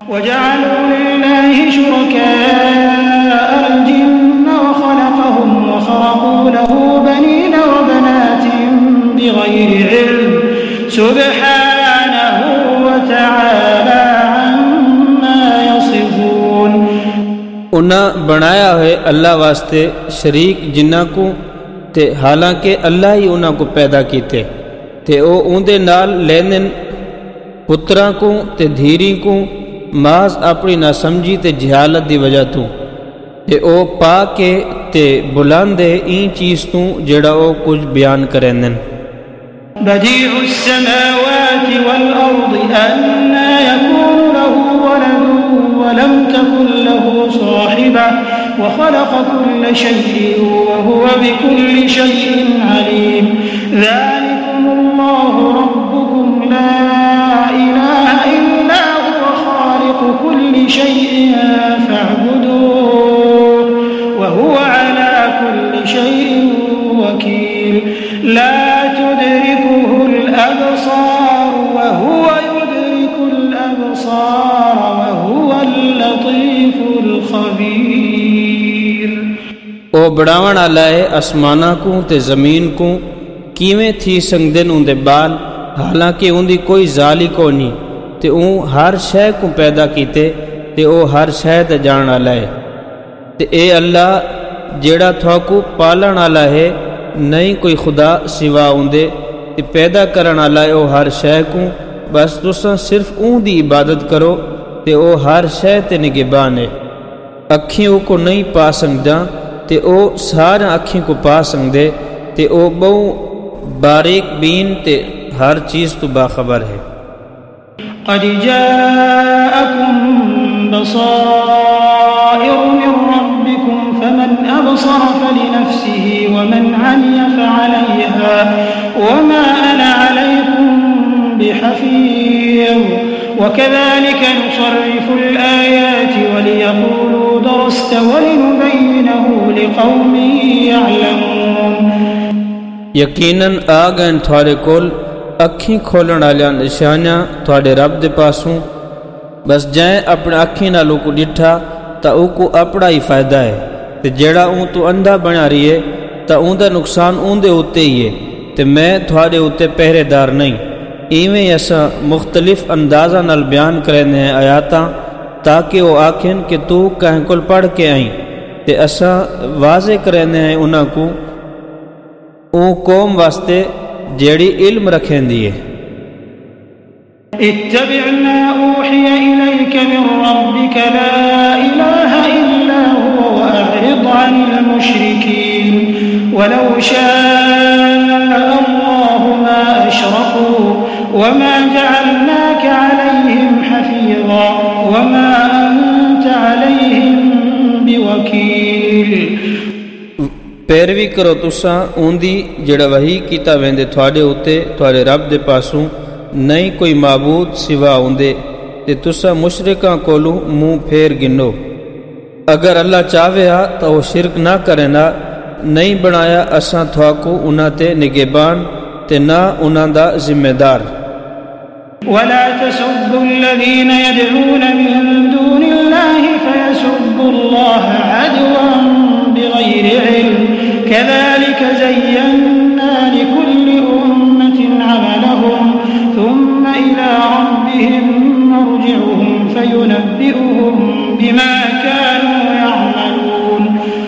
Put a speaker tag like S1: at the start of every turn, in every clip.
S1: وجعلوا لله شركاء الجن وخلقهم وخرقوا له بنين وبنات بغير علم سبحانه وتعالى عما يصفون.
S2: انہاں بنایا ہے اللہ واسطے شریک جنہاں کو تے حالانکہ اللہ ہی انہاں کو پیدا کیتے تے او اندے نال لیندن پتراں کو تے دھیری کو محض اپنی نہ سمجھی تے جہالت دی وجہ تو تے او پا کے تے بلندے این چیز تو جڑا او کچھ بیان کرندن.
S1: بديع السماوات والأرض أنى يكون له ولد ولم تكن له صاحبة وخلق كل شيء وهو بكل شيء عليم. ذلكم الله ربكم لا إله إلا هو خالق كل شيء فاعبدوه وهو على كل شيء وكيل. لا تدركه الأبصار وهو يدرك الأبصار وهو اللطيف الخبير.
S2: او بڑاون والا ہے آسماناں کو تے زمین کو کیویں تھی سنگدن اندے بال حالانکہ اندی کوئی ذالی کو نہیں تے اون ہر شے کو پیدا کیتے تے او ہر شے تے جان والا ہے. تے اے اللہ جیڑا تھاکو پالن والا ہے نہیں کوئی خدا سوا اندے تے پیدا کرن والا ہے او ہر شے کو بس تساں صرف اون دی عبادت کرو تے او ہر شے تے نگہبان ہے. اکھیوں کو نہیں پا سکدا تے او سارا اکھیں کو پا سکدے تے او بہو باریک بین تے ہر چیز تو باخبر ہے.
S1: قد جاءكم بصائر من ربكم فمن أبصر فلنفسه ومن عمي فعليها وما أنا عليكم بحفيظ. وكذلك نصرف الآيات وليقولوا درست ولنبينه لقوم يعلمون.
S2: یقیناً آ گئن تھوڑے کول اکھیں کھولن والیاں نشانیاں تھوڑے رب دے پاسوں بس جائیں اپنے اکھیں نالوں کو ڈٹھا تا او کو اپنا ہی فائدہ ہے تے جیڑا اون تو اندھا بنا رہی ہے تا اون دا نقصان اون دے ہوتے ہی ہے تے میں تھوڑے ہوتے پہرے دار نہیں. ایویں ایسا مختلف اندازہ نال بیان کرنے ہیں آیاتاں تاکہ وہ آکھیں کہ تو کہیں کل پڑھ کے آئیں تے اساں واضح کرنے ہیں انہاں کو او قوم واسطے جیڑی علم رکھیں دیئے.
S1: اتبع ما اوحی الیک من ربک لا الہ الا هو واعرض عن المشرکین ولو شاء اللہ ما اشرکوا وما جعلناک علیہم حفیظا وما انت علیہم بوکیل.
S2: پیروی کرو تساں اوندی جڑا وحی کیتا ویندے تھوڑے ہوتے تھوڑے رب دے پاسوں نہیں کوئی معبود سوا اوندے تے تساں مشرکاں کولوں منہ پھیر گنو. اگر اللہ چاہے ہا تو وہ شرک نہ کرے نا نہیں بنایا اساں تھواکو انہاں تے نگہبان تے نہ انہاں دا ذمہ دار.
S1: ولا تسبوا الذين يدعون من دون الله فيسبوا الله عدوا بغير علم كذلك زينا لكل أمة عملهم ثم إلى ربهم مرجعهم فينبئهم بما كانوا يعملون.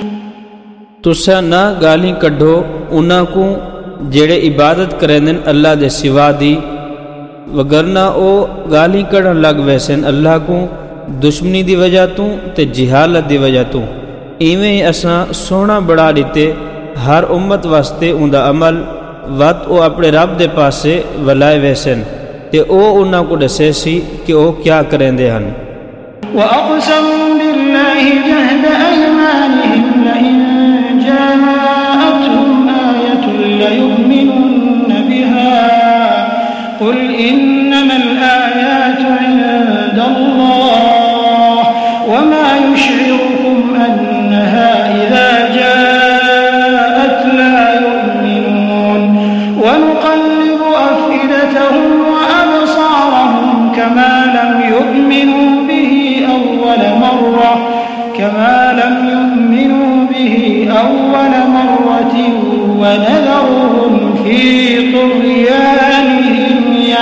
S2: تسا نہ گالی کڈو انہاں کو جڑے عبادت کرندن اللہ دے سوا دی وگرنہ او گالی کڈن لگ ویسن اللہ کو دشمنی دی وجہ تو تے جہالت دی وجہ تو. ایویں اساں سونا بڑھا دیتے ہر امت واسطے اوندا عمل وت او اپنے رب دے پاسے ولائے ویسن تے او انہاں کو دسے سی کہ او کیا کریندے ہن.
S1: وَأَقْسَمُوا بِاللَّهِ جَهْدَ أَيْمَانِهِمْ لَئِن جَاءَتْهُمْ آيَةٌ لَيُؤْمِنُنَّ بِهَا قُلْ إِنَّمَا الْآيَاتُ عِندَ اللَّهِ وَمَا يُشْعِرُكُمْ أَنَّهَا إِذَا جَاءَتْ لَا يُؤْمِنُونَ وَنُقَلِّبُ أَفْئِدَتَهُمْ وَأَبْصَارَهُمْ كَمَا لَمْ يُؤْمِنُوا بِهِ ونذرهم في طغيانهم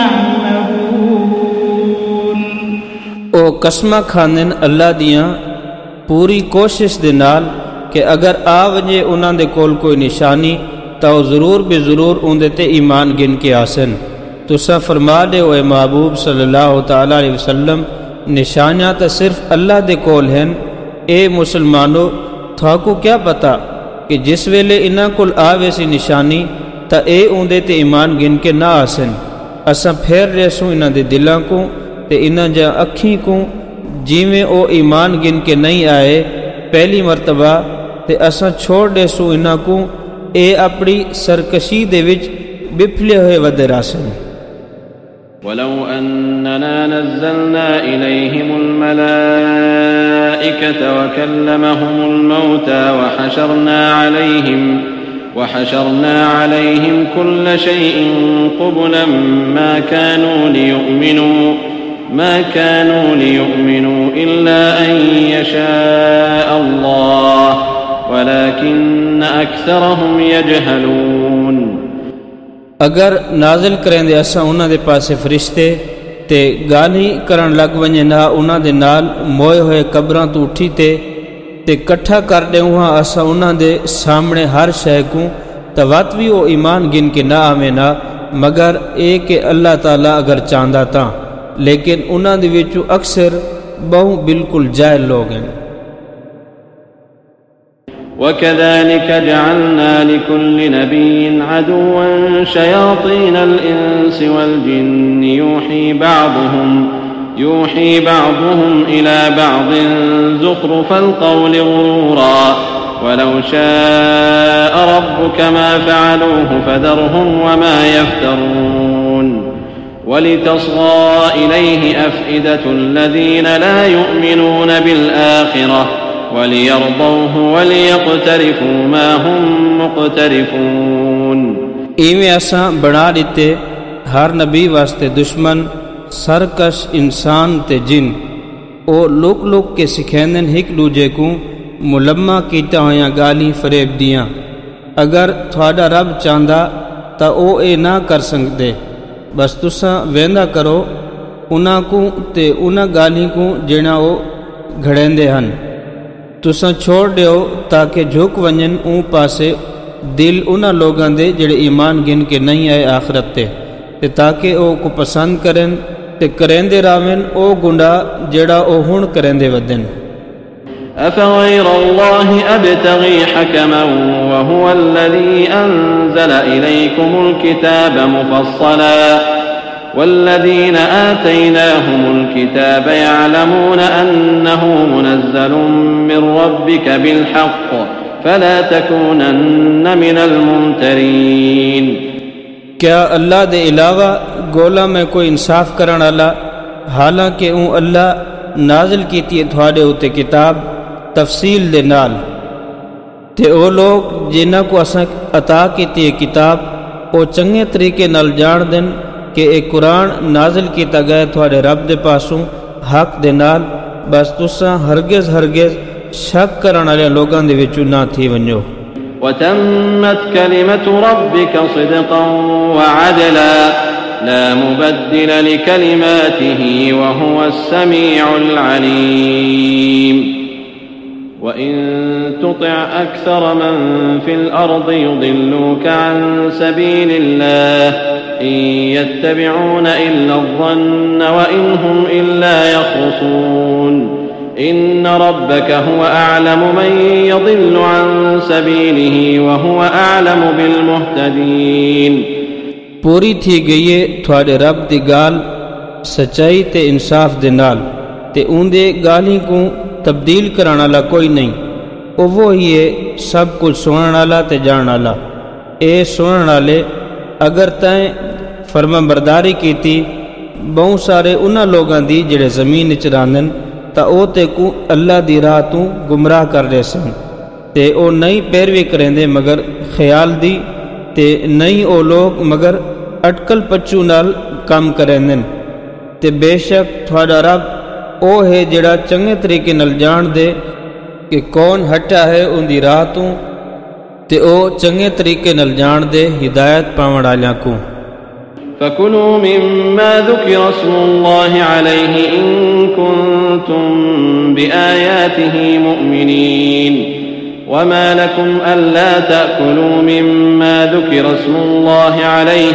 S1: يعمهون۔
S2: او قسمہ کھاندن اللہ دیاں پوری کوشش دے نال کہ اگر آ وجے انہاں دے کول کوئی نشانی تو ضرور بے ضرور اندے تے ایمان گن کے آسن۔ تسا فرما دے اے محبوب صلی اللہ تعالی علیہ وسلم، نشانیاں تو صرف اللہ دے کول ہیں۔ اے مسلمانو، تھاکو کیا پتا کہ جس ویلے انہاں کول آوے سی نشانی تا اے اندے تے ایمان گن کے نہ آسن۔ اساں پھیر ریسوں انہاں دے دلاں کو تے انہاں جا اکھیں کو جیویں او ایمان گن کے نہیں آئے پہلی مرتبہ، تے اساں چھوڑ دیسوں انہاں کو اے اپنی سرکشی دے وچ بپھلے ہوئے ودے راسن۔
S3: وَلَوْ أَنَّنَا نَزَّلْنَا إِلَيْهِمُ الْمَلَائِكَةَ وَكَلَّمَهُمُ الْمَوْتَى وَحَشَرْنَا عَلَيْهِمْ كُلَّ شَيْءٍ قُبُلًا ما كانوا ليؤمنوا إلا أن يشاء الله ولكن أكثرهم يجهلون۔
S2: اگر نازل کریں دے اساں انہاں دے پاسے فرشتے تے گالی کرن لگ ونجے نہ انہاں دے نال موئے ہوئے قبراں تو اٹھی تے کٹھا کر دے ہاں اساں انہاں دے سامنے ہر شے کو توات بھی او ایمان گن کے نہ آویں نہ، مگر اے کہ اللہ تعالیٰ اگر چاہندا تاں، لیکن انہاں دے وچوں اکثر بہوں بالکل جاہل لوگ ہیں۔
S3: وَكَذَلِكَ جَعَلْنَا لِكُلِّ نَبِيٍّ عَدُوًّا شَيَاطِينَ الْإِنسِ وَالْجِنِّ يُوحِي بَعْضُهُمْ إِلَى بَعْضٍ زُخْرُفَ الْقَوْلِ غُرُورًا وَلَوْ شَاءَ رَبُّكَ مَا فَعَلُوهُ فَذَرْهُمْ وَمَا يَفْتَرُونَ وَلِتَصْغَى إِلَيْهِ أَفْئِدَةُ الَّذِينَ لَا يُؤْمِنُونَ بِالْآخِرَةِ وَلِيَرْضَوْهُ وَلِيَقْتَرِفُوا مَا هُمْ مُقْتَرِفُونَ۔
S2: ایویں اساں بنا دیتے ہر نبی واسطے دشمن سرکش انسان تے جن، او لوک لوک کے سکھیندن ہک دوجے کو ملمہ کیتا ہویاں گالی فریب دیاں۔ اگر تھوڑا رب چاہندا تا او اے نہ کر سکدے، بس تساں ویندا کرو انہاں کو تے انہاں گالی کو جڑا او گھڑیندے ہن۔ تساں چھوڑ دیو تاکہ جھک ونجن اون پاسے دل انہاں لوگاں دے جڑے ایمان گن کے نہیں آئے آخرت تے تاکہ او کو پسند کرن تے کریندے راون او گناہ جڑا او ہن کریندے ودن۔
S3: أفغير الله أبتغي حكما وهو الذي أنزل إليكم الكتاب مفصلا والذين آتيناهم الكتاب يعلمون أنه منزل من ربك بالحق فلا تكونن من الممترين۔
S2: کیا اللہ دے علاوہ گولا میں کوئی انصاف کرن والا، حالانکہ اون اللہ نازل کیتی ہے تھوڑے ہوتے کتاب تفصیل دے نال، تے او لوگ جنہاں کو اساں عطا کیتی ہے کتاب او چنگے طریقے نال جان دن کہ ایک قرآن نازل کیتا گیا تھوڑے رب دے پاسوں حق دے نال، بس تساں ہرگز شک کرن والے لوگاں دے وچوں نہ تھی ونجو۔
S3: وتمت كلمة ربك صدقا وعدلا لا مبدل لكلماته وهو السميع العليم۔ وإن تطع أكثر من في الأرض يضلوك عن سبيل الله إن يتبعون إلا الظن وإن هم إلا يخرصون إن ربك هو أعلم من يضل عن سبيله وهو أعلم بالمهتدين۔
S2: پوری تھی گئی ہے تھوڑے رب دی گال سچائی تے انصاف دے نال، تے اون دے گالی کو تبدیل کرانا لا کوئی نہیں۔ او وہی ہے سب کچھ سنن والا تے جان والا۔ اے سنن والے، اگر تائیں فرما برداری کیتی بہت سارے انہاں لوگاں دی جڑے زمین وچ راندن تا او تے کو اللہ دی راہ تو گمراہ کر رہے سن، تے او نہیں پیروی کریندے مگر خیال دی، تے نہیں او لوگ مگر اٹکل پچو نال کام کریندن۔ تے بے شک تھوڑا رب او ہے جڑا چنگے طریقے نال جان دے کہ کون ہٹا ہے ان دی راہ تو تے او چنگے طریقے نال جان دے ہدایت پاون والیاں کو۔
S3: فَكُلُوا مِمَّا ذُكِرَ اسْمُ اللَّهِ عَلَيْهِ إِن كُنتُم بِآيَاتِهِ مُؤْمِنِينَ وَمَا لَكُمْ أَلَّا تَأْكُلُوا مِمَّا ذُكِرَ اسْمُ اللَّهِ عَلَيْهِ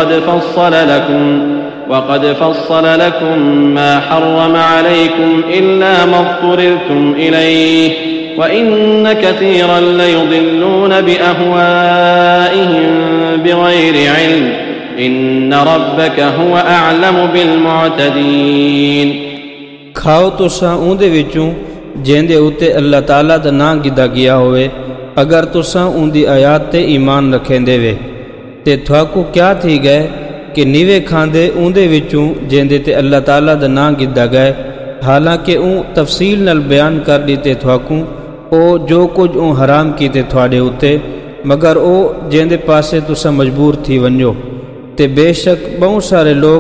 S3: وَقَدْ فَصَّلَ لَكُم مَّا حَرَّمَ عَلَيْكُمْ إِلَّا مَا اضْطُرِرْتُمْ إِلَيْهِ وَإِنَّ كَثِيرًا لَّيُضِلُّونَ بِأَهْوَائِهِم بِغَيْرِ عِلْمٍ إِنَّ رَبَّكَ هُوَ أَعْلَمُ بِالْمُعْتَدِينَ۔
S2: کھاؤ تساں اُندے وچوں جیندے اُتے اللہ تعالیٰ دا نام گدا گیا ہوئے، اگر تساں اُندی آیات تے ایمان رکھیندے وے تے تھواکو کیا تھی گئے کہ نیوے کھاندے اُندے وچوں جیندے تے اللہ تعالیٰ دا نام گدا گئے، حالانکہ اُن تفصیل نال بیان کر دیتے تھواکوں او جو کچھ اُن حرام کیتے تھواڈے اُتے، مگر او جیندے پاسے تساں مجبور تھی ونجو تے بے شک بہت سارے لوگ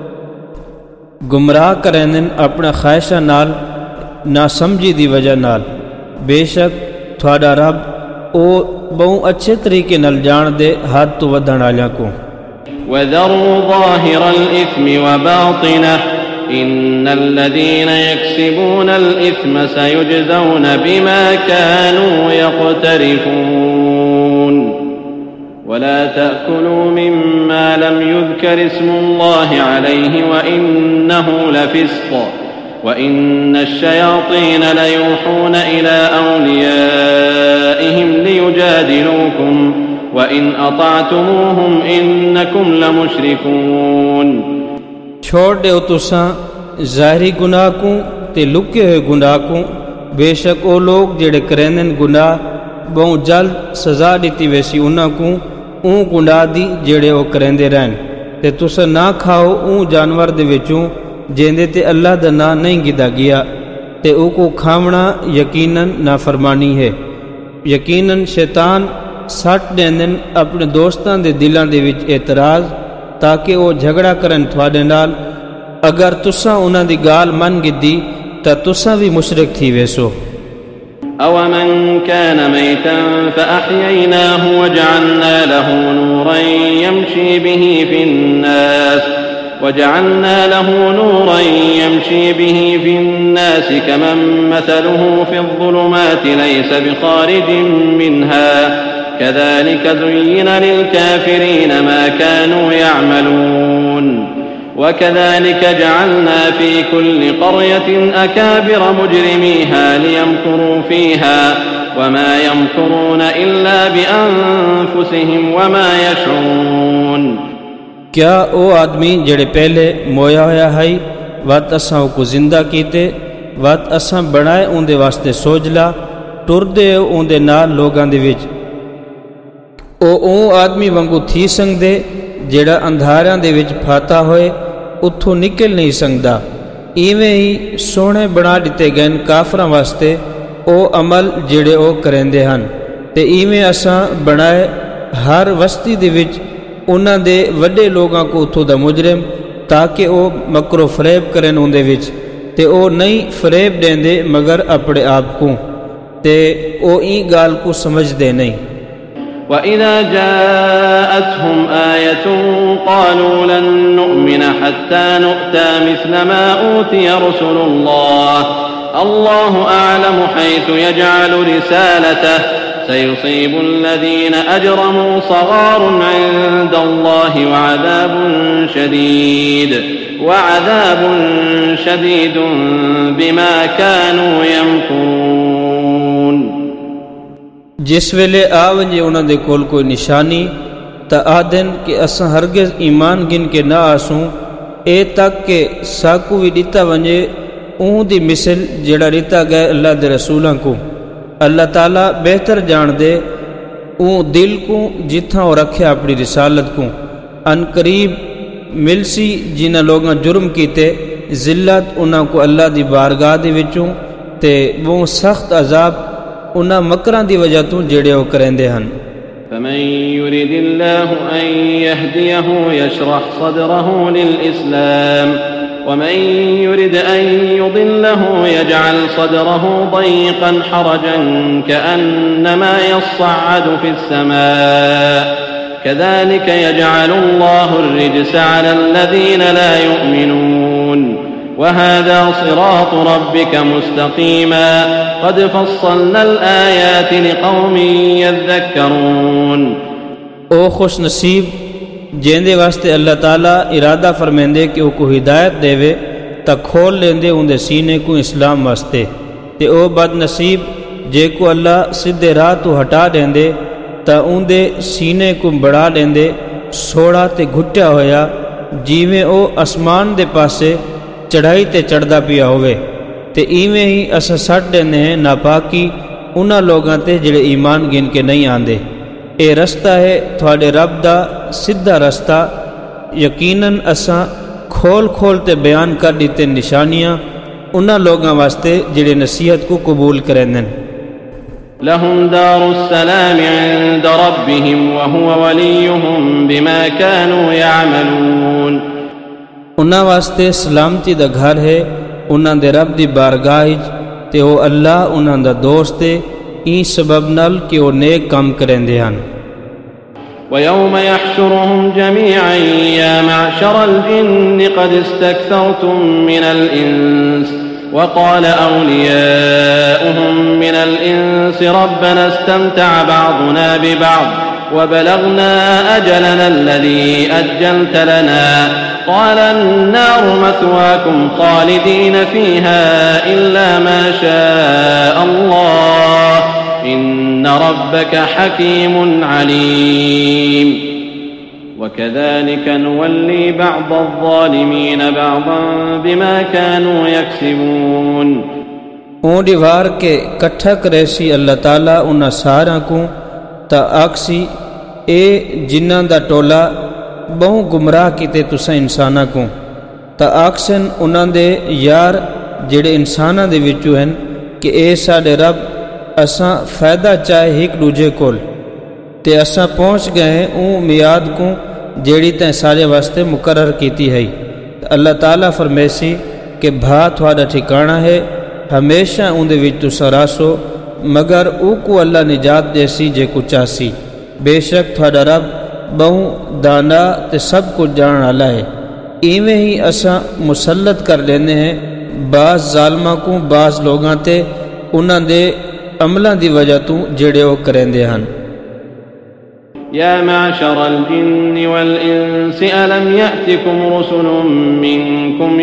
S2: گمراہ کریں اپنا خواہشہ نال نہ سمجھی دی وجہ نال، بے شک تھوڑا رب او بہت اچھے طریقے نال جان دے حد تو ودھن والیاں کو۔
S3: وَذَرُوا ظَاهِرَ الْإِثْمِ وَبَاطِنَهُ إِنَّ الَّذِينَ يَكْسِبُونَ الْإِثْمَ سَيُجْزَوْنَ بِمَا كَانُوا يَقْتَرِفُونَ وَلَا تَأْكُلُوا مِمَّا لَمْ يُذْكَرِ اسْمُ اللَّهِ عَلَيْهِ وَإِنَّهُ لَفِسْقٌ وَإِنَّ الشَّيَاطِينَ لَيُوحُونَ إِلَىٰ أَوْلِيَائِهِمْ لِيُجَادِلُوكُمْ وَإِنْ أَطَعْتُمُوهُمْ إِنَّكُمْ لَمُشْرِكُونَ۔
S2: چھوڑ دیو تساں ظاہری گناہ کو تے لکے ہوئے گناہ کو، بے شک او لوگ جڑے کرینن گناہ بہت جلد سزا دیتی ویسی انہاں کو اون گناہ دی جڑے او کریندے رہن، تے تساں نہ کھاؤ اون جانور دے وچوں جیندے تے اللہ دا نام نہیں گدا گیا، تے او کو کھاونا یقیناً نافرمانی ہے۔ یقیناً شیطان سٹ دیندن اپنے دوستاں دے دلاں دے وچ اعتراض تاکہ او جھگڑا کرن تھوڑے نال، اگر تساں انہاں دی گال من گدی تا تساں بھی مشرک تھی ویسو۔
S3: أَوَمَنْ كَانَ مَيْتًا فَأَحْيَيْنَاهُ وَجَعَلْنَا لَهُ نُورًا يَمْشِي بِهِ فِي النَّاسِ كَمَنْ مَثَلُهُ فِي الظُّلُمَاتِ لَيْسَ بِخَارِجٍ مِنْهَا كَذَلِكَ زُيِّنَ لِلْكَافِرِينَ مَا كَانُوا يَعْمَلُونَ وَكَذَلِكَ جَعَلْنَا فِي كُلِّ قَرْيَةٍ أَكَابِرَ مُجْرِمِيهَا لِيَمْكُرُوا فِيهَا وَمَا يَمْكُرُونَ إِلَّا بِأَنفُسِهِمْ وَمَا يَشْعُرُونَ۔
S2: کیا او آدمی جڑے پہلے مویا ہویا ہے وات اساں کو زندہ کیتے وات اساں بنائے اندے واسطے سوجلا ٹر دے اندے نال لوگاں دے وچ، او آدمی وانگو تھی سنگدے جڑا اندھاریاں دے وچ پھاتا ہوئے اتھوں نکل نہیں سنگدا، ایویں ہی سونے بنا دیتے گئے کافراں واسطے او عمل جڑے او کریندے ہن، تے ایویں اساں بنائے ہر وستی دے وچ انہاں دے وڈے لوگاں کو اتھوں دا مجرم تاکہ او مکر و فریب کرن اندے وچ، تے او نہیں فریب دیندے مگر اپنے آپ کو، تے او این گال کو سمجھ دے نہیں۔
S3: وَإِذَا جَاءَتْهُمْ آيَةٌ قَالُوا لَن نُّؤْمِنَ حَتَّى نُؤْتَىٰ مِثْلَ مَا أُوتِيَ رُسُلُ اللَّهِ اللَّهُ أَعْلَمُ حَيْثُ يَجْعَلُ رِسَالَتَهُ سَيُصِيبُ الَّذِينَ أَجْرَمُوا صَغَارٌ عِندَ اللَّهِ وَعَذَابٌ شَدِيدٌ بِمَا كَانُوا يَمْكُرُونَ۔
S2: جس ویلے آونجے انہاں دے کول کوئی نشانی تا آدن کہ اساں ہرگز ایمان گن کے نہ آسوں اے تک کہ ساکو بھی دیتا ونجے اون دی مثل جڑا دیتا گئے اللہ دے رسولاں کو۔ اللہ تعالیٰ بہتر جان دے اون دل کو جتھاں اور رکھے اپنی رسالت کو، ان قریب ملسی جنہ لوگاں جرم کیتے ذلت انہاں کو اللہ دی بارگاہ دے وچوں تے وہ سخت عذاب انہاں مکراں دی وجہ تو جڑے او کریندے ہن۔
S3: فمن يرد الله أن يهديه يشرح صدره للإسلام ومن يرد أن يضله يجعل صدره ضيقا حرجا كأنما يصعد في السماء كذلك يجعل الله الرجس على الذين لا يؤمنون وهذا صراط ربك مستقيما قد فصلنا الآيات لقوم يذكرون.
S2: او خوش نصیب جیندے واسطے اللہ تعالیٰ ارادہ فرمیندے کہ وہ کو ہدایت دے وے تا کھول لیندے اندے سینے کو اسلام واسطے تے او بد نصیب جے کو اللہ سدھے راہ تو ہٹا دیندے تا اندے سینے کو بڑھا لیندے سوڑا تے گھٹیا ہویا جیویں او اسمان دے پاسے چڑھائی تے چڑھدا پیا ہوئے تے ایویں ہی اسا سٹ دیندے ہیں ناپاکی انہاں لوگاں تے جڑے ایمان گن کے نہیں آندے. اے رستہ ہے تھوڑے رب دا سدھا رستہ یقیناً اساں کھول کھول تے بیان کر دیتے نشانیاں انہاں لوگاں واسطے جڑے نصیحت کو قبول کریں.
S3: لهم دار السلام عند ربهم وهو وليهم بما كانوا يعملون.
S2: انہاں واسطے سلامتی دا گھر ہے انہاں دے رب دی بارگاہ تے او اللہ انہاں دا دوست ہے این سبب نال کہ وہ نیک کام کرندے ہن.
S3: وَيَوْمَ يَحْشُرُهُمْ جَمِيعًا يَا مَعْشَرَ الْجِنِّ قَدِ اسْتَكْثَرْتُم مِّنَ الْإِنسِ وَقَالَ أَوْلِيَاؤُهُم مِّنَ الْإِنسِ رَبَّنَا اسْتَمْتَعَ بَعْضُنَا بِبَعْضٍ وَبَلَغْنَا أَجَلَنَا الَّذِي أَجَّلْتَ لَنَا قَالَ النَّارُ مَثْوَاكُمْ خَالِدِينَ فِيهَا إِلَّا مَا شَاءَ اللَّهُ إِنَّ رَبَّكَ حَكِيمٌ عَلِيمٌ. وَكَذَلِكَ نُوَلِّي بَعْضَ الظَّالِمِينَ بَعْضًا بِمَا كَانُوا يَكْسِبُونَ.
S2: اون دیوار کے کٹھا کرے سی اللہ تعالیٰ انہاں سارا کو تا آکسی اے جنہاں دا ٹولا بہوں گمراہ کیتے تسا انساناں کو تا آکسن انہاں دے یار جڑے انساناں دے وچوں ہیں کہ اے ساڈے رب اساں فائدہ چاہے ایک دوجے کول تے اساں پہنچ گئے ہیں اون میعاد کو جیڑی تے سارے واسطے مقرر کیتی ہے. اللہ تعالیٰ فرمیسی کہ بھا تھوڑا ٹھکانہ ہے ہمیشہ اون دے وچ تساں راسو مگر او کو اللہ نجات دیسی جے کو چاسی. بے شک تھوڑا رب بہوں دانا تے سب کو جان والا ہے. ایویں ہی اساں مسلط کر لینے ہیں بعض ظالماں کو بعض لوگاں تے انہاں دے عملاں دی وجہ تو جڑے وہ کریندے ہن.
S3: يا معشر الجن والإنس ألم يأتكم رسل منكم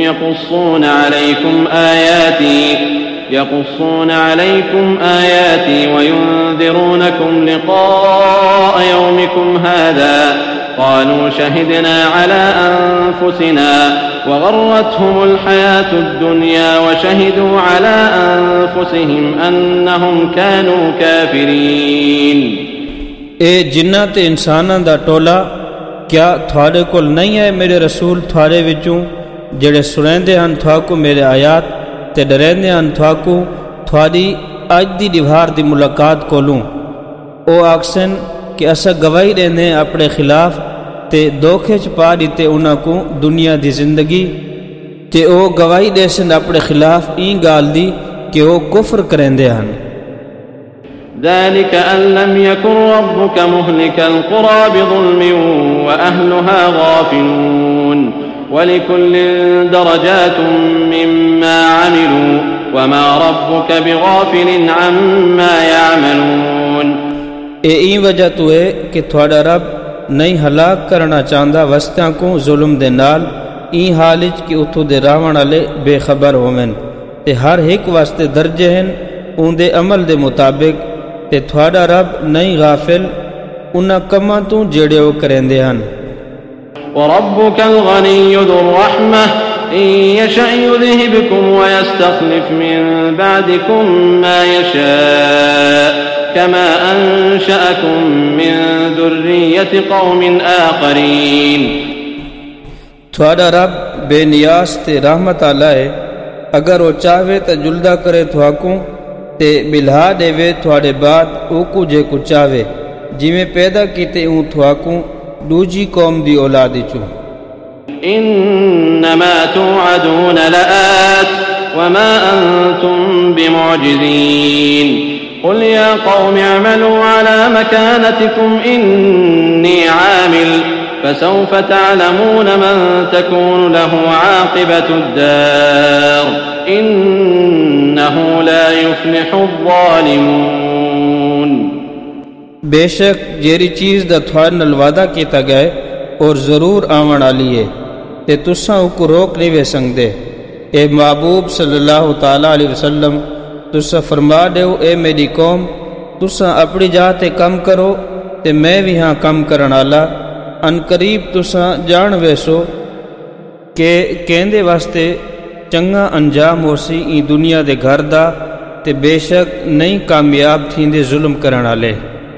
S3: يقصون عليكم آياتي وينذرونكم لقاء يومكم هذا قالوا شهدنا على أنفسنا وغرتهم الحياة الدنيا وشهدوا على أنفسهم أنهم كانوا كافرين.
S2: اے جنات انساناں دا ٹولا کیا تھوڑے کول نہیں ہے میرے رسول تھوڑے وچوں جڑے سنیندے ہن تھواکو میرے آیات تے ڈریندے ہن تھواکو تھوڑی اج دی دیوار دی ملاقات کولوں. او آکسن کہ اسا گواہی دیندے اپنے خلاف تے دھوکے چ پا دیتے انہاں کو دنیا دی زندگی تے او گواہی دے سن اپنے خلاف این گال دی کہ او کفر کریندے ہن.
S3: ذلك أن لم يكن ربك مهلك القرى بظلم وأهلها غافلون ولكل درجات مما عملوا وما ربك بغافل عما يعملون.
S2: این وجہ تو ہے کہ تھوڑا رب نہیں ہلاک کرنا چاہتا وسطیاں کو ظلم دے نال این حالج کہ اتھو دے راون والے بے خبر ہومن تے ہر ایک واسطے درجے ہیں اون دے عمل دے مطابق تے تھوڑا رب نہیں غافل انہاں کماں تو جڑے وہ کریندے ہن.
S3: وربك الغني ذو الرحمة إن يشأ يذهبكم ويستخلف من بعدكم ما يشاء كما أنشأكم من ذرية قوم آخرين.
S2: تھوڑا رب بے نیاز تے رحمت آلہ ہے اگر وہ چاہے تو جلدہ کرے تھواکوں تے بلہا دے وے تھوڑے بعد او کو جے کو چاہے جی میں پیدا کیتے اون تھواکوں دوجی قوم دی اولادی چوں.
S3: إنما توعدون لآت وما أنتم بمعجزين قل يا قوم اعملوا على مكانتكم إني عامل فسوف تعلمون من تكون له عاقبة الدار إنه لا يفلح الظالمون۔
S2: بے شک جیری چیز دا تھوڑا نال وعدہ کیتا گئے اور ضرور آمن والی ہے تے تساں کو روک نہیں وے سکدے۔ اے محبوب صلی اللہ تعالی علیہ وسلم تساں فرما دیو اے میری قوم تساں اپنی جا تے کم کرو تے میں بھی ہاں کم کرن والا، ان قریب تساں جان ویسو کہ کہندے واسطے چنگا انجام ہوسی ای دنیا دے گھر دا تے بے شک نہیں کامیاب تھیندے ظلم کرن والے۔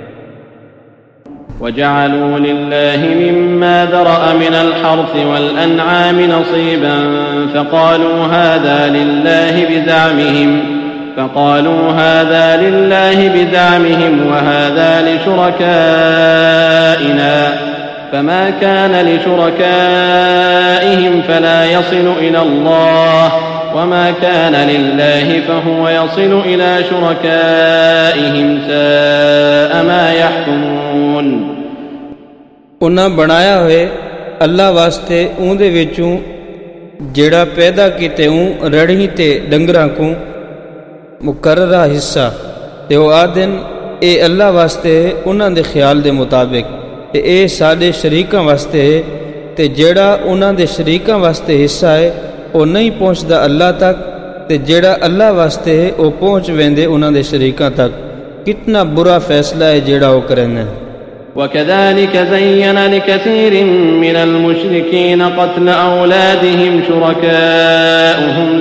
S3: وجعلوا لله مما ذرأ من الحرث والأنعام نصيبا فقالوا هذا لله بزعمهم وهذا لشركائنا فما كان لشركائهم فلا يصل إلى الله وما كان لله فهو يصل إلى شركائهم ساء ما يحكمون۔
S2: انہاں بنایا ہوئے اللہ واسطے اون دے وچوں جڑا پیدا کیتے اون رڑی تے ڈنگراں کو مقررہ حصہ تے او آدن اے اللہ واسطے انہاں دے خیال دے مطابق تے اے ساڈے شریکاں واسطے ہے تے جڑا انہاں دے شریکاں واسطے حصہ ہے او نہیں پہنچدا اللہ تک تے جڑا اللہ واسطے ہے او پہنچ ویندے انہاں دے شریکاں تک۔ کتنا برا فیصلہ ہے جڑا او کرنے۔
S3: وكذلك زين لكثير من المشركين قتل أولادهم شركاؤهم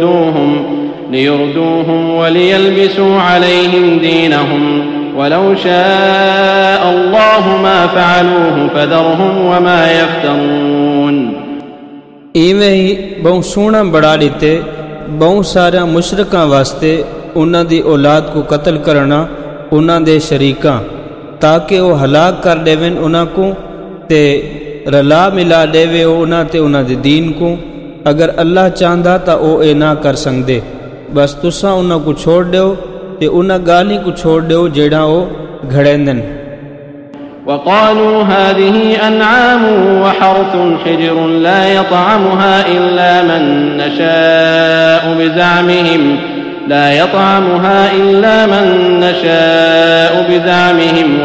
S3: ليردوهم وليلبسوا عليهم دينهم ولو شاء الله ما فعلوه فذرهم وما يفترون۔
S2: ایویں ہی بہت سونا بڑھا لیتے بہت سارا مشرکاں واسطے انہاں دی اولاد کو قتل کرنا انہاں دے شریکاں تاکہ وہ ہلاک کر دیویں انہاں کو تے رلا ملا دیوے انہاں تے انہاں دے دین کو۔ اگر اللہ چاہندا تا او اے نہ کر سکدے، بس تساں انہاں کو چھوڑ دیو تے انہاں گالی کو چھوڑ دیو جیڑا او گھڑیندن۔
S3: وقالوا هذه أنعام وحرث حجر لا يطعمها إلا من نشاء بزعمهم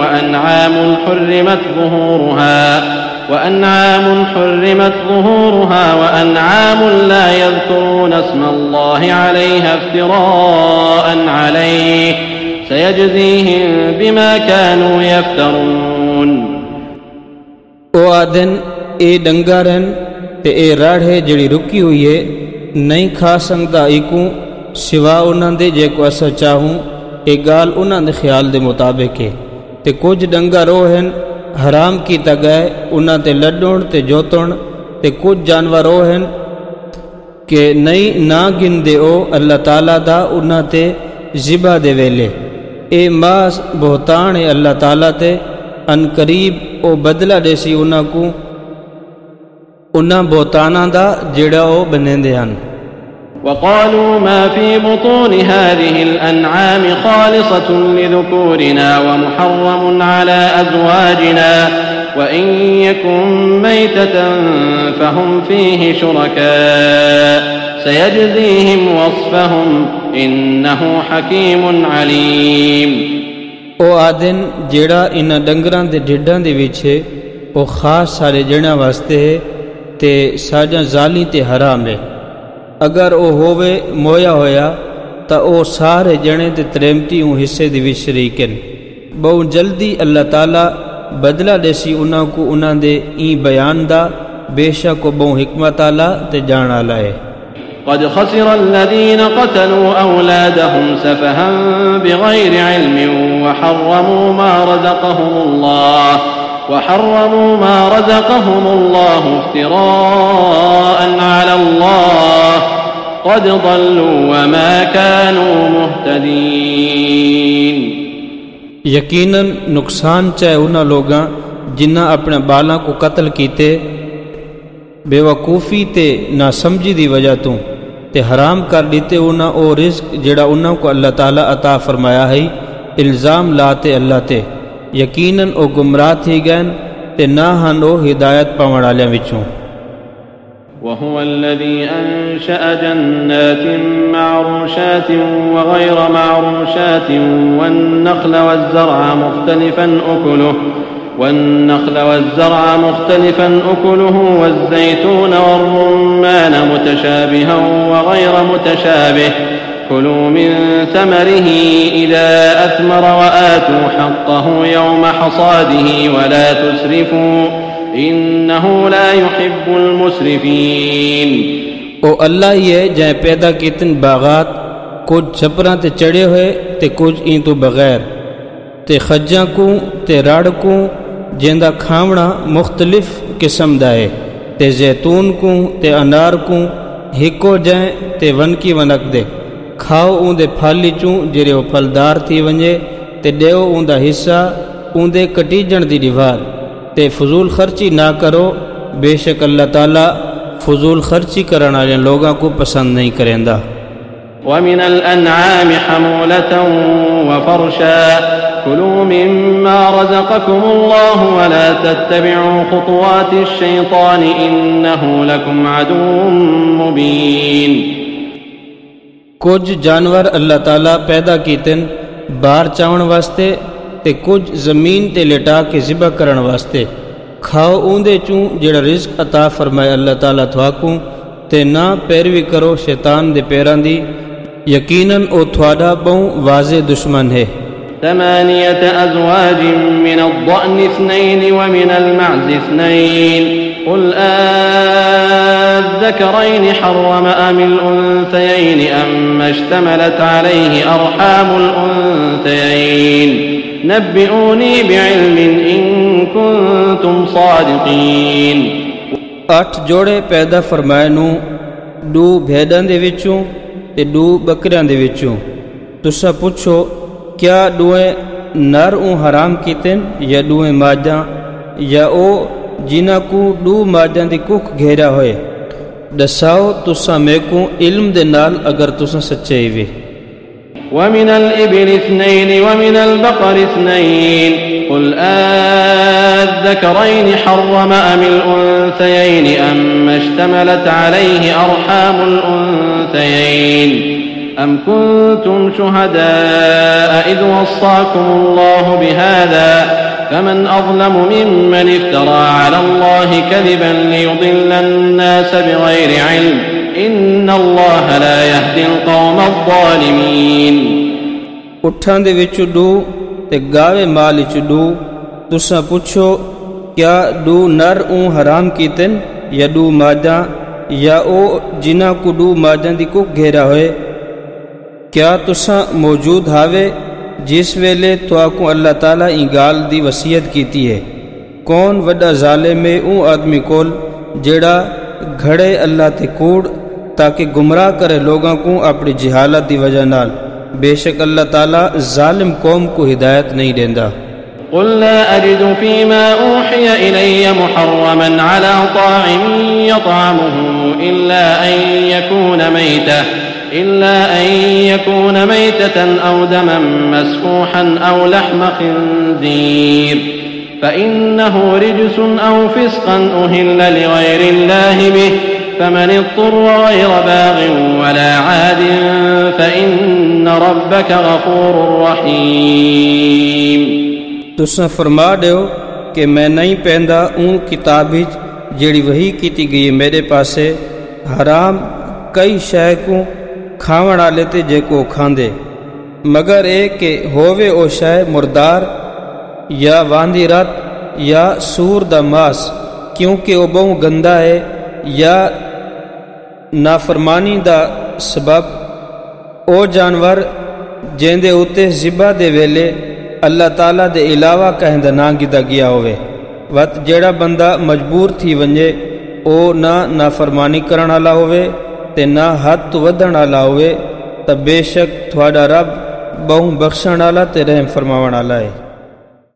S3: وأنعام حرمت ظهورها وأنعام لا يذكرون اسم الله عليها افتراء عليه سيجزيهم بما كانوا يفترون۔
S2: او آدن اے ڈنگا رہن تے اے راڑ ہے جڑی رکی ہوئی ہے نہیں کھا سکتا ایکوں سوا انہاں دے جے کو اسا چاہوں اے گال انہاں دے خیال دے مطابق ہے تے کچھ ڈنگا رو ہیں حرام کیتا گئے انہاں تے لڈون تے جوتن تے کچھ جانور رو ہیں کہ نہیں نہ گن دے او اللہ تعالیٰ دا انہاں تے ذبح دے ویلے۔ اے ماس بہتان ہے اللہ تعالیٰ تے ان قریب او بدلہ دیسی انہاں کو انہاں بہتاناں دا جڑا او بنیندے ہن۔
S3: وقالوا ما في بطون هذه الأنعام خالصة لذكورنا ومحرم على أزواجنا وإن يكن ميتة فهم فيه شركاء سيجزيهم وصفهم إنه حكيم عليم۔
S2: او آدن جیڑا انہاں ڈنگراں دے ڈھڈاں دے وچ ہے او خاص سارے جڑیاں واسطے ہے تے ساجاں ذالی تے حرام ہے۔ اگر او ہووے مویا ہویا تا او سارے جنے تے تریمتی اون حصے دی وچ شریکن۔ بہت جلدی اللہ تعالیٰ بدلہ دیسی انہاں کو انہاں دے این بیان دا بے شک او بہت حکمت آلا تے جان آلا ہے۔
S3: قد خسر الذين قتلوا أولادهم سفها بغير علم وحرموا ما رزقهم الله افتراء على الله قد ضلوا وما كانوا مهتدين۔
S2: یقیناً نقصان چاہے انہاں لوگاں جنہاں اپنے بالاں کو قتل کیتے بے وقوفی تے نہ سمجھی دی وجہ تو تے حرام کر دیتے انہاں او رزق جڑا انہاں کو اللہ تعالیٰ عطا فرمایا ہے، الزام لاتے اللہ تے یقیناً او گمراہ تھی گئن تے نہ ہن او ہدایت پاون والیاں وچوں۔
S3: وهو الذي أنشأ جنات معروشات وغير معروشات والنخل والزرع مختلفا أكله والزيتون والرمان متشابها وغير متشابه كلوا من ثمره إذا أثمر وآتوا حقه يوم حصاده ولا تسرفوا إنه لا يحب المسرفين۔
S2: او اللہ ہی ہے جائیں پیدا کیتن باغات کچھ چھپراں تے چڑھے ہوئے تے کچھ این تو بغیر تے خجاں کو تے راڑ کو جیندہ کھاونا مختلف قسم دا ہے تے زیتون کو تے انار کو ہکو جائیں تے ون کی ونک دے کھاؤ اون دے پھالی چوں جرے وہ پھلدار تھی ونجے تے دیو اون دا حصہ اون دے کٹیجن دی دیوار تے فضول خرچی نہ کرو، بے شک اللہ تعالیٰ فضول خرچی کرنے والے لوگوں کو پسند نہیں کریندا۔
S3: ومن الأنعام حمولة وفرشا كلوا مما رزقكم الله ولا تتبعوا خطوات الشيطان إنه لكم عدو مبين۔
S2: کچھ جانور اللہ تعالیٰ پیدا کیتن بار چاون واسطے تے کچھ زمین تے لٹا کے ذبح کرن واسطے، کھاؤ اوندے چوں جڑا رزق عطا فرمائے اللہ تعالیٰ تھواکوں تے نہ پیروی کرو شیطان دے پیراں دی، یقیناً او تھوڑا بہوں واضح دشمن ہے۔
S3: 8 أزواج من الضأن 2 ومن المعز 2 قل الذكرين حرم أم الأنثيين أم اشتملت عليه أرحام الأنثيين نبئوني بعلم إن كنتم صادقين۔
S2: 8 جوڑے پیدا فرمائے نو، 2 بھیڈاں دے وچوں تے 2 بکریاں دے وچوں، تسا پوچھو کیا 2 نر اون حرام کیتن یا 2 ماجاں یا او جنہاں کو 2 ماجاں دی ککھ گھیرا ہوئے، دساؤ تسا میں کو علم دے نال اگر تسا سچے وے۔
S3: ومن الإبل 2 ومن البقر 2 قل الذكرين حرم أم الأنثيين أم اشتملت عليه أرحام الأنثيين أم كنتم شهداء إذ وصاكم الله بهذا فمن أظلم ممن افترى على الله كذبا ليضل الناس بغير علم إن الله لا يهدي القوم الظالمين۔
S2: اٹھاں دے وچ 2 تے گاوے مال وچ 2، تساں پوچھو کیا 2 نر اون حرام کیتن یا 2 ماجاں یا او جنہاں کو 2 ماجاں دی کو گھیرا ہوئے، کیا تساں موجود ہاوے جس ویلے تواکوں اللہ تعالیٰ این گال دی وصیت کیتی ہے؟ کون وڈا ظالم ہے اون آدمی کول جیڑا گھڑے اللہ تے کوڑ تاکہ گمراہ کرے لوگاں کو اپنی جہالت دی وجہ نال، بے شک اللہ تعالیٰ ظالم قوم کو ہدایت نہیں دیندا۔
S3: قل لا أجد فيما أوحي إلي محرما على طاعم يطعمه إلا أن يكون ميتة أو دما مسفوحا أو لحم خنزير فإنه رجس أو فسقا أهل لغير الله به فمن اضطر غير باغ ولا عاد فإن ربك غفور رحيم۔
S2: تساں فرما دیو کہ میں نہیں پیندا اون کتاب جیڑی وحی کیتی گئی میرے پاسے، حرام کئی شے کو کھاون والے تے جے کو کھاندے، مگر اے کہ ہووے او شے مردار یا واندی رات یا سور دا ماس، کیونکہ او بہوں گندا ہے، یا نافرمانی دا سبب او جانور جیندے اتے ذبح دے ویلے اللہ تعالیٰ دے علاوہ کہندہ نہ گدا گیا ہوئے، وقت جیڑا بندہ مجبور تھی ونجے او نہ نافرمانی کرن والا ہوئے تے نہ حد تو ودھن والا ہوئے، تب بے شک تھوڑا رب بہوں بخشن والا تے رحم فرماون والا ہے۔